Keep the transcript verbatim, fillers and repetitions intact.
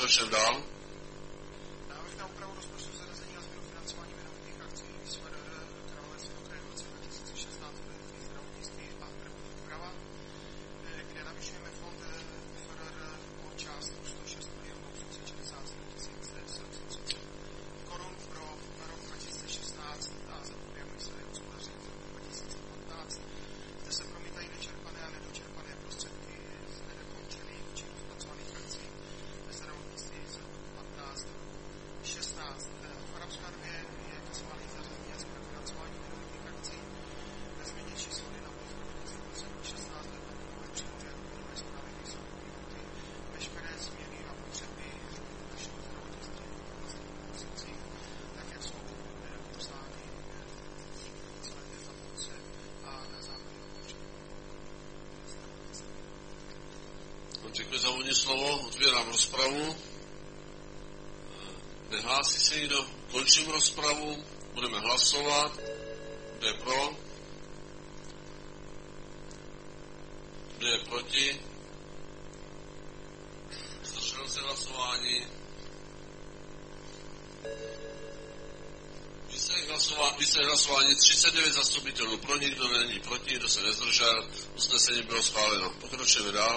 Pokračujeme dál. Návrh na úpravu rozpočtu zařazení na změnu financování věnových akcí S V R Královéhradeckého kraje v roce dva tisíce šestnáct v zdravotnictví a první úprava, kde navyšujeme fond F R R o částku sto šest milionů šedesát sedm tisíc sedm set třicet korun pro rok dva tisíce šestnáct a za průběh výsledek hospodaření z roku dva tisíce patnáct. Zde se promítají nečerpané a nedočerpané prostředky z nedokončených či rozpracovaných akcí ve zdravotnictví z roku patnáct do roku šestnáct. V arabské armii je k schválení zařazení a změna financování věnových akcí ve změně číslo jedna pro zdravotnictví v roce šestnáct let takové přílohy a důvodové zprávy jsou vyvinuty veškeré změny a potřeby našeho zdravotnictví v oblasti nemocnicích, tak jak jsou popsány v celé té tabulce a na základě potřeby. Děkuji za úvodní slovo, otvírám rozpravu. Nehlásí se nikdo, končím rozpravu, budeme hlasovat. Kdo je pro? Kdo je proti? Zdržel se hlasování. Výsledek hlasování, výsledek hlasování třicet devět zastupitelů pro, nikdo není proti, kdo se nezdržel, usnesení bylo schváleno. Pokračujeme dál.